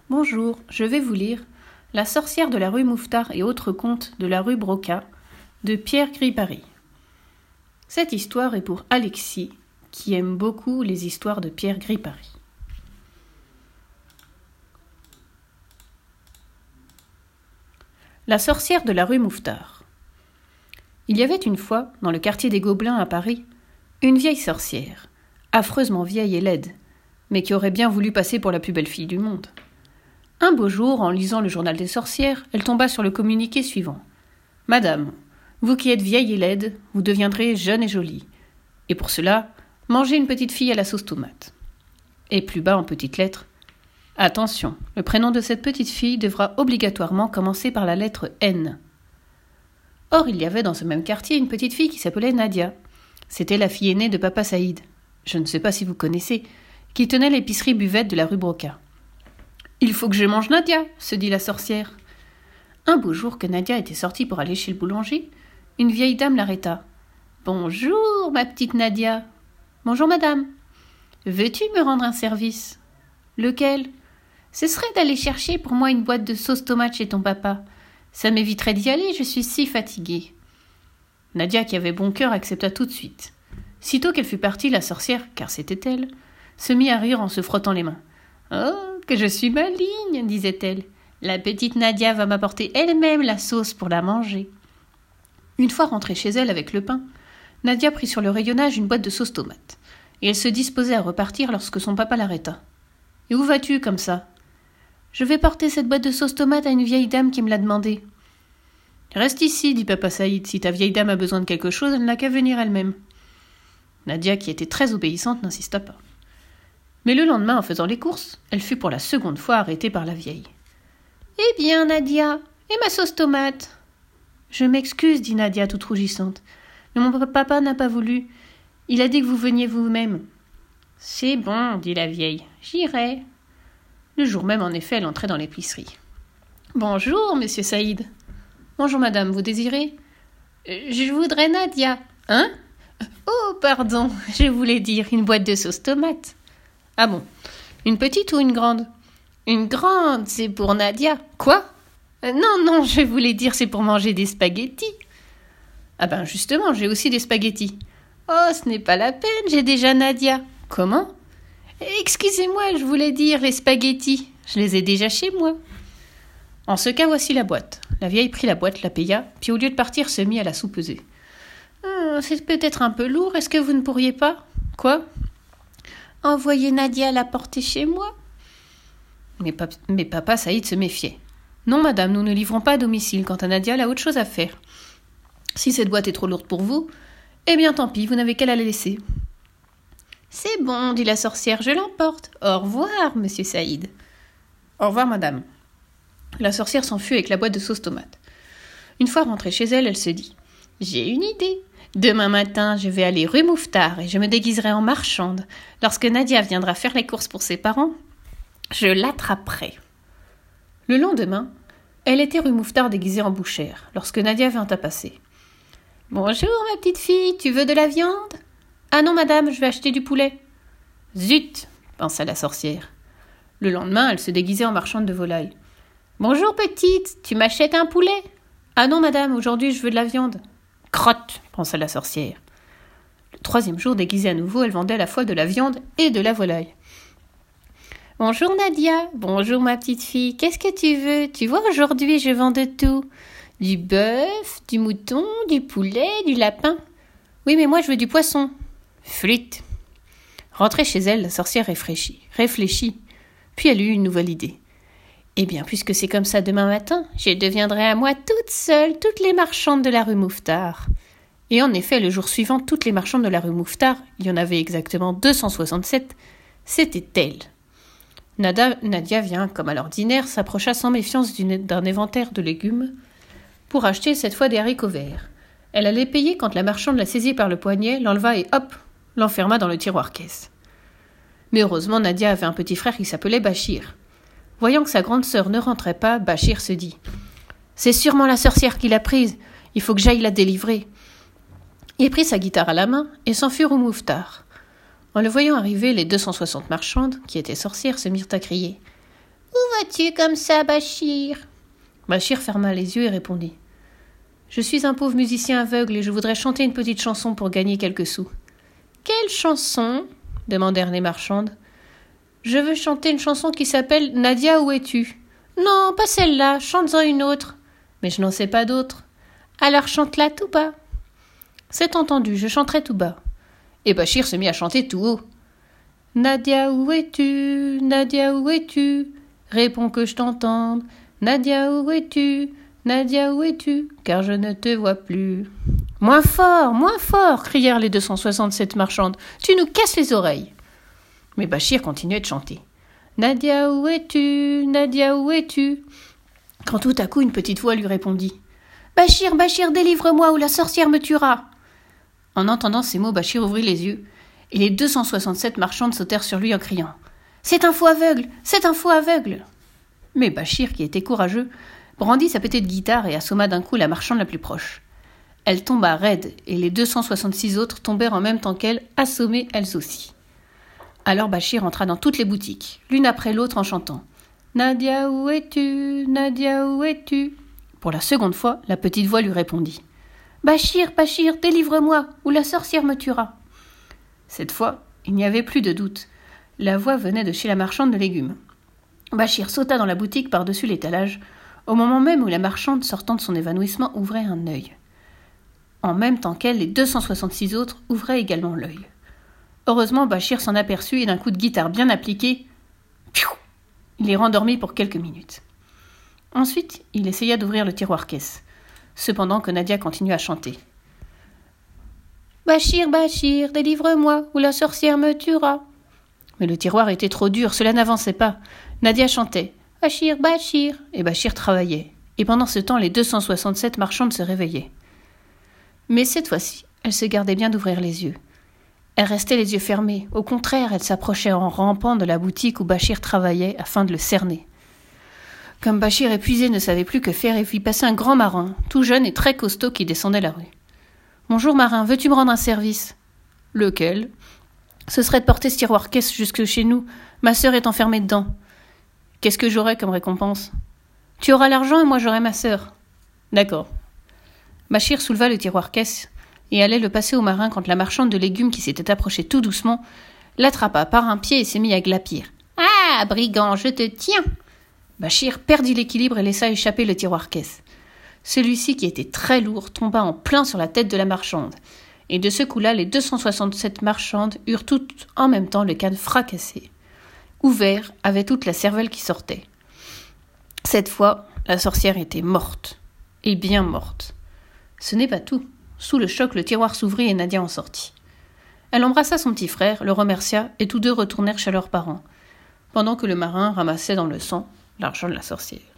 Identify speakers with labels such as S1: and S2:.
S1: Bonjour, je vais vous lire La sorcière de la rue Mouffetard et autres contes de la rue Broca de Pierre Gripari. Cette histoire est pour Alexis, qui aime beaucoup les histoires de Pierre Gripari. La sorcière de la rue Mouffetard. Il y avait une fois, dans le quartier des Gobelins à Paris, une vieille sorcière, affreusement vieille et laide, mais qui aurait bien voulu passer pour la plus belle fille du monde. Un beau jour, en lisant le journal des sorcières, elle tomba sur le communiqué suivant. « Madame, vous qui êtes vieille et laide, vous deviendrez jeune et jolie. Et pour cela, mangez une petite fille à la sauce tomate. » Et plus bas, en petites lettres, « Attention, le prénom de cette petite fille devra obligatoirement commencer par la lettre N. » Or, il y avait dans ce même quartier une petite fille qui s'appelait Nadia. C'était la fille aînée de Papa Saïd, je ne sais pas si vous connaissez, qui tenait l'épicerie buvette de la rue Broca. « Il faut que je mange Nadia, se dit la sorcière. Un beau jour que Nadia était sortie pour aller chez le boulanger, une vieille dame l'arrêta. « Bonjour, ma petite Nadia. »« Bonjour, madame. Veux-tu me rendre un service ?»« Lequel ?»« Ce serait d'aller chercher pour moi une boîte de sauce tomate chez ton papa. Ça m'éviterait d'y aller, je suis si fatiguée. » Nadia, qui avait bon cœur, accepta tout de suite. Sitôt qu'elle fut partie, la sorcière, car c'était elle, se mit à rire en se frottant les mains. « Oh, que je suis maligne, disait-elle. La petite Nadia va m'apporter elle-même la sauce pour la manger. » Une fois rentrée chez elle avec le pain, Nadia prit sur le rayonnage une boîte de sauce tomate, et elle se disposait à repartir lorsque son papa l'arrêta. « Et où vas-tu comme ça ?»« Je vais porter cette boîte de sauce tomate à une vieille dame qui me l'a demandé. »« Reste ici, dit papa Saïd. Si ta vieille dame a besoin de quelque chose, elle n'a qu'à venir elle-même. » Nadia, qui était très obéissante, n'insista pas. Mais le lendemain, en faisant les courses, elle fut pour la seconde fois arrêtée par la vieille. « Eh bien, Nadia, et ma sauce tomate ?»« Je m'excuse, dit Nadia, toute rougissante, mais mon papa n'a pas voulu. Il a dit que vous veniez vous-même. »« C'est bon, dit la vieille, j'irai. » Le jour même, en effet, elle entrait dans l'épicerie. « Bonjour, monsieur Saïd. »« Bonjour, madame, vous désirez ?»« Je voudrais Nadia. »« Hein ? Oh, pardon, je voulais dire une boîte de sauce tomate. »« Ah bon, une petite ou une grande ? » ?»« Une grande, c'est pour Nadia. »« Quoi ? Non, je voulais dire c'est pour manger des spaghettis. »« Ah ben justement, j'ai aussi des spaghettis. »« Oh, ce n'est pas la peine, j'ai déjà Nadia. »« Comment ? » ?»« Excusez-moi, je voulais dire les spaghettis. Je les ai déjà chez moi. » En ce cas, voici la boîte. La vieille prit la boîte, la paya, puis au lieu de partir, se mit à la soupeser. « C'est peut-être un peu lourd, est-ce que vous ne pourriez pas ? »« Quoi ? » ?»« Envoyer Nadia la porter chez moi. » Mais papa Saïd se méfiait. « Non, madame, nous ne livrons pas à domicile. Quant à Nadia, elle a autre chose à faire. Si cette boîte est trop lourde pour vous, eh bien tant pis, vous n'avez qu'à la laisser. »« C'est bon, dit la sorcière, je l'emporte. Au revoir, monsieur Saïd. »« Au revoir, madame. » La sorcière s'enfuit avec la boîte de sauce tomate. Une fois rentrée chez elle, elle se dit « J'ai une idée. Demain matin, je vais aller rue Mouffetard et je me déguiserai en marchande. Lorsque Nadia viendra faire les courses pour ses parents, je l'attraperai. » Le lendemain, elle était rue Mouffetard déguisée en bouchère, lorsque Nadia vint à passer. « Bonjour, ma petite fille, tu veux de la viande ? » ?»« Ah non, madame, je vais acheter du poulet. »« Zut !» pensa la sorcière. Le lendemain, elle se déguisait en marchande de volailles. « Bonjour, petite, tu m'achètes un poulet ? » ?»« Ah non, madame, aujourd'hui, je veux de la viande. »« Crotte !» pensa la sorcière. Le troisième jour, déguisée à nouveau, elle vendait à la fois de la viande et de la volaille. « Bonjour Nadia, bonjour ma petite fille, qu'est-ce que tu veux ? Tu vois, aujourd'hui je vends de tout. Du bœuf, du mouton, du poulet, du lapin. Oui, mais moi je veux du poisson. » Flûte. Rentrée chez elle, la sorcière réfléchit, puis elle eut une nouvelle idée. « Eh bien, puisque c'est comme ça demain matin, je deviendrai à moi toute seule toutes les marchandes de la rue Mouffetard. » Et en effet, le jour suivant, toutes les marchandes de la rue Mouffetard, il y en avait exactement 267, c'était elle. Nadia vient, comme à l'ordinaire, s'approcha sans méfiance d'un éventaire de légumes pour acheter cette fois des haricots verts. Elle allait payer quand la marchande la saisit par le poignet, l'enleva et hop, l'enferma dans le tiroir-caisse. Mais heureusement, Nadia avait un petit frère qui s'appelait Bachir. Voyant que sa grande sœur ne rentrait pas, Bachir se dit « C'est sûrement la sorcière qui l'a prise, il faut que j'aille la délivrer. » Il prit sa guitare à la main et s'enfuit au Mouffetard. En le voyant arriver, les 260 marchandes, qui étaient sorcières, se mirent à crier « Où as-tu comme ça, Bachir ?» Bachir ferma les yeux et répondit. « Je suis un pauvre musicien aveugle et je voudrais chanter une petite chanson pour gagner quelques sous. »« Quelle chanson ?» demandèrent les marchandes. « Je veux chanter une chanson qui s'appelle « Nadia, où es-tu » ?»« Non, pas celle-là, chante-en une autre. »« Mais je n'en sais pas d'autre. »« Alors chante-la tout bas. »« C'est entendu, je chanterai tout bas. » Et Bachir se mit à chanter tout haut. « Nadia, où es-tu ? Nadia, où es-tu ? Réponds que je t'entende. Nadia, où es-tu ? Nadia, où es-tu ? Car je ne te vois plus. »« Moins fort !» crièrent les 267 marchandes. « Tu nous casses les oreilles !» Mais Bachir continuait de chanter. « Nadia, où es-tu ? Nadia, où es-tu ?» Quand tout à coup une petite voix lui répondit. « Bachir, Bachir, délivre-moi ou la sorcière me tuera !» En entendant ces mots, Bachir ouvrit les yeux, et les 267 marchandes sautèrent sur lui en criant « C'est un fou aveugle ! C'est un fou aveugle !» Mais Bachir, qui était courageux, brandit sa petite guitare et assomma d'un coup la marchande la plus proche. Elle tomba raide, et les 266 autres tombèrent en même temps qu'elle, assommées elles aussi. Alors Bachir entra dans toutes les boutiques, l'une après l'autre en chantant « Nadia, où es-tu ? Nadia, où es-tu ?» Pour la seconde fois, la petite voix lui répondit « Bachir, Bachir, délivre-moi, ou la sorcière me tuera. » Cette fois, il n'y avait plus de doute. La voix venait de chez la marchande de légumes. Bachir sauta dans la boutique par-dessus l'étalage, au moment même où la marchande, sortant de son évanouissement, ouvrait un œil. En même temps qu'elle, les 266 autres ouvraient également l'œil. Heureusement, Bachir s'en aperçut et d'un coup de guitare bien appliqué, il les rendormit pour quelques minutes. Ensuite, il essaya d'ouvrir le tiroir-caisse, cependant que Nadia continuait à chanter. « Bachir, Bachir, délivre-moi, ou la sorcière me tuera. » Mais le tiroir était trop dur, cela n'avançait pas. Nadia chantait « Bachir, Bachir » et Bachir travaillait. Et pendant ce temps, les 267 marchandes se réveillaient. Mais cette fois-ci, elles se gardaient bien d'ouvrir les yeux. Elles restaient les yeux fermés. Au contraire, elles s'approchaient en rampant de la boutique où Bachir travaillait afin de le cerner. Comme Bachir, épuisé, ne savait plus que faire, il vit passer un grand marin, tout jeune et très costaud, qui descendait la rue. « Bonjour marin, veux-tu me rendre un service ?»« Lequel ?»« Ce serait de porter ce tiroir-caisse jusque chez nous. Ma sœur est enfermée dedans. »« Qu'est-ce que j'aurai comme récompense ?»« Tu auras l'argent et moi j'aurai ma sœur. »« D'accord. » Bachir souleva le tiroir-caisse et allait le passer au marin quand la marchande de légumes qui s'était approchée tout doucement l'attrapa par un pied et s'est mis à glapir. « Ah, brigand, je te tiens !» Bachir perdit l'équilibre et laissa échapper le tiroir-caisse. Celui-ci, qui était très lourd, tomba en plein sur la tête de la marchande. Et de ce coup-là, les 267 marchandes eurent toutes en même temps le canne fracassé. Ouvert, avec toute la cervelle qui sortait. Cette fois, la sorcière était morte. Et bien morte. Ce n'est pas tout. Sous le choc, le tiroir s'ouvrit et Nadia en sortit. Elle embrassa son petit frère, le remercia, et tous deux retournèrent chez leurs parents, pendant que le marin ramassait dans le sang l'argent de la sorcière.